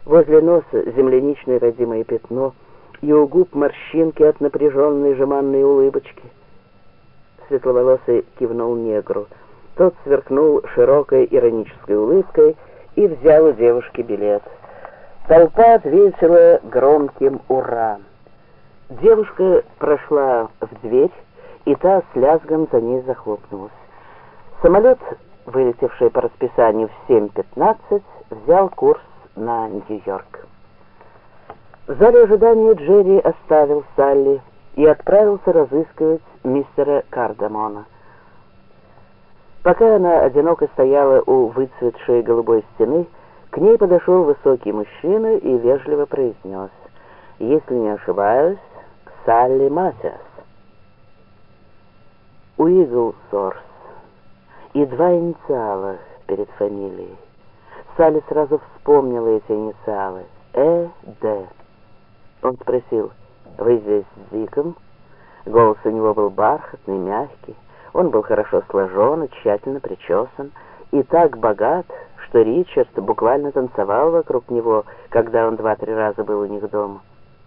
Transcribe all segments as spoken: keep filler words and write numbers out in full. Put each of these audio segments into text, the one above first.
Возле носа земляничное родимое пятно, и у губ морщинки от напряженной жеманной улыбочки. Светловолосый кивнул негру. Тот сверкнул широкой иронической улыбкой и взял у девушки билет. Толпа ответила громким «Ура!». Девушка прошла в дверь, и та с лязгом за ней захлопнулась. Самолет, вылетевший по расписанию в семь пятнадцать, взял курс на Нью-Йорк. В зале ожидания Джерри оставил Салли и отправился разыскивать мистера Кардамона. Пока она одиноко стояла у выцветшей голубой стены, к ней подошел высокий мужчина и вежливо произнес: «Если не ошибаюсь, Салли Матиас». Уиглсорс и два инициала перед фамилией. Салли сразу вспомнила эти инициалы. Э Д. Он спросил: «Вы здесь с Диком?» Голос у него был бархатный, мягкий. Он был хорошо сложен и тщательно причесан, и так богат, что Ричард буквально танцевал вокруг него, когда он два-три раза был у них дома.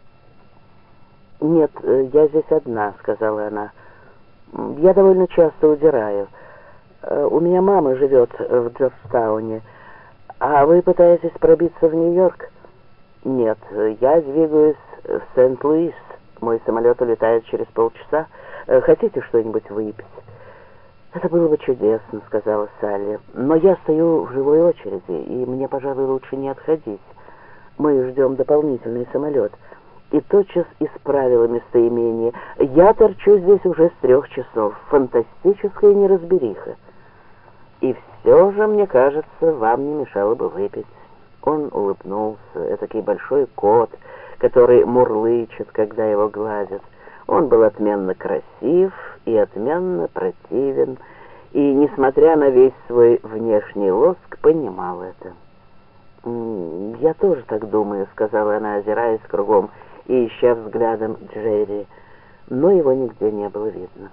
«Нет, я здесь одна», — сказала она. «Я довольно часто удираю. У меня мама живет в Джорджтауне. А вы пытаетесь пробиться в Нью-Йорк?» «Нет, я двигаюсь в Сент-Луис. Мой самолет улетает через полчаса. Хотите что-нибудь выпить?» «Это было бы чудесно», — сказала Салли. «Но я стою в живой очереди, и мне, пожалуй, лучше не отходить. Мы ждем дополнительный самолет». И тотчас исправила местоимение. «Я торчу здесь уже с трех часов. Фантастическая неразбериха. И все же, мне кажется, вам не мешало бы выпить». Он улыбнулся, этакий большой кот, который мурлычет, когда его гладят. Он был отменно красив и отменно противен, и, несмотря на весь свой внешний лоск, понимал это. «Я тоже так думаю», — сказала она, озираясь кругом и ища взглядом Джерри, но его нигде не было видно.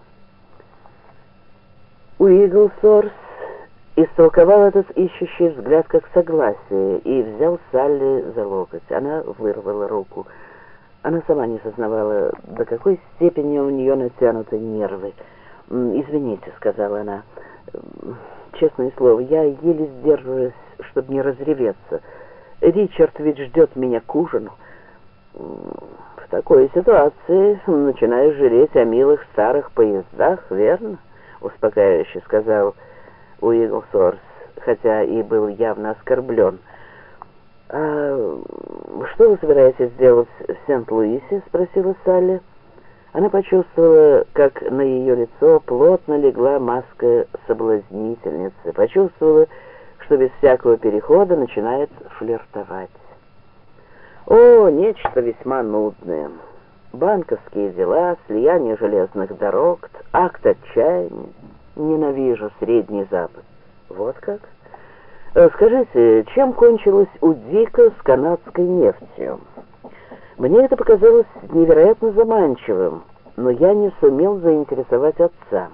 Уиглсорс истолковал этот ищущий взгляд как согласие и взял Салли за локоть. Она вырвала руку. Она сама не сознавала, до какой степени у нее натянуты нервы. «Извините», — сказала она, — «честное слово, я еле сдерживаюсь, чтобы не разреветься. Ричард ведь ждет меня к ужину». «В такой ситуации начинаешь жалеть о милых старых поездах, верно?» — успокаивающе сказал Уиглсорс, хотя и был явно оскорблен. «А что вы собираетесь делать в Сент-Луисе?» — спросила Салли. Она почувствовала, как на ее лицо плотно легла маска соблазнительницы, почувствовала, что без всякого перехода начинает флиртовать. «О, нечто весьма нудное. Банковские дела, слияние железных дорог, акт отчаяния. Ненавижу Средний Запад». «Вот как? Скажите, чем кончилось у Дика с канадской нефтью? Мне это показалось невероятно заманчивым, но я не сумел заинтересовать отца».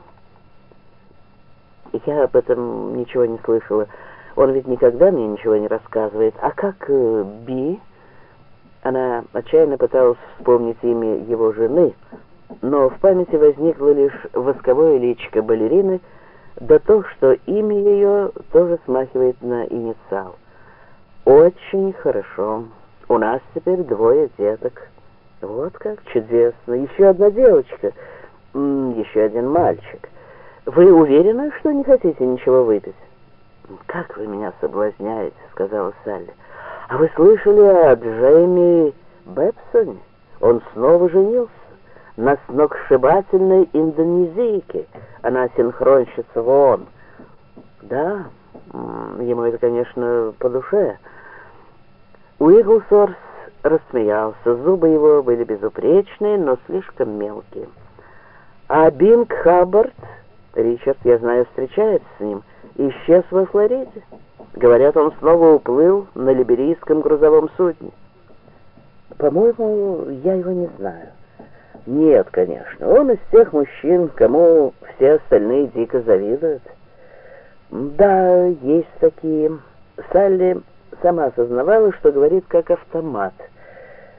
«Я об этом ничего не слышала. Он ведь никогда мне ничего не рассказывает. А как э, Би?» Она отчаянно пыталась вспомнить имя его жены, но в памяти возникло лишь восковое личико балерины, да то, что имя ее тоже смахивает на инициал. «Очень хорошо. У нас теперь двое деток». «Вот как чудесно. Еще одна девочка. М, еще один мальчик. Вы уверены, что не хотите ничего выпить?» «Как вы меня соблазняете», — сказала Салли. «А вы слышали о Джейми Бэбсоне? Он снова женился на сногсшибательной индонезийке. Она синхронщица в ООН». «Да, ему это, конечно, по душе». Уиглсорс рассмеялся. Зубы его были безупречные, но слишком мелкие. «А Бинг Хаббард, Ричард, я знаю, встречается с ним, исчез во Флориде. Говорят, он снова уплыл на либерийском грузовом судне». «По-моему, я его не знаю». «Нет, конечно, он из тех мужчин, кому все остальные дико завидуют». «Да, есть такие». Салли сама осознавала, что говорит как автомат.